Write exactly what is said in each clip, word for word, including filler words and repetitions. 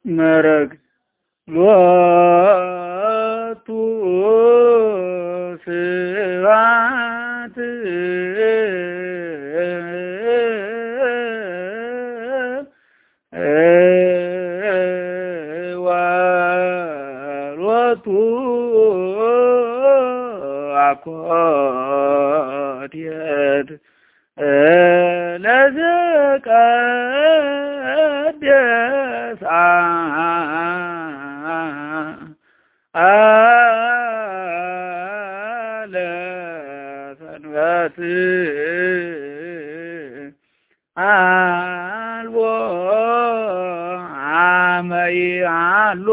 መረግ ሎቱ ስብሐት ወሎቱ አኮቴት ለዘቀደስ አለ ሰንበት አልቦ አመይ አሎ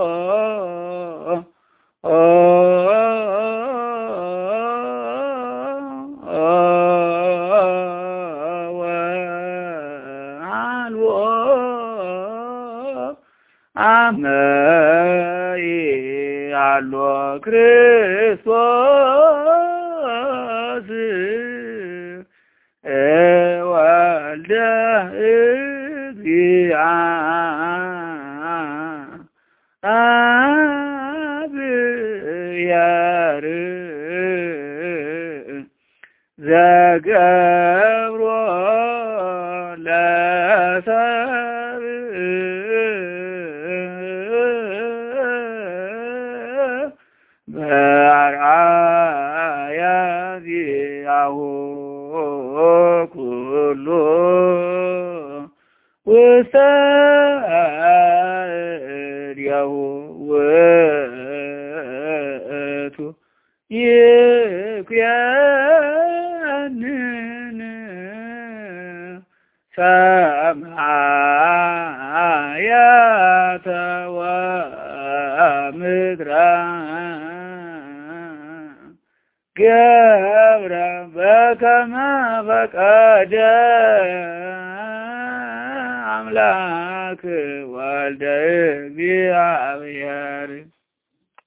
አመይ አሎ ክርስቶስ ወልደ እግዚአብሔር ዘገብሮ ለሰብእ በአርአያ ዚአሁ ኩሉ ውስተ እዴሁ ውእቱ ይኩነን ሰማያተ ወምድረ ገብረ በከመ ፈቀደ አምላክ ወልደ እግዚአብሔር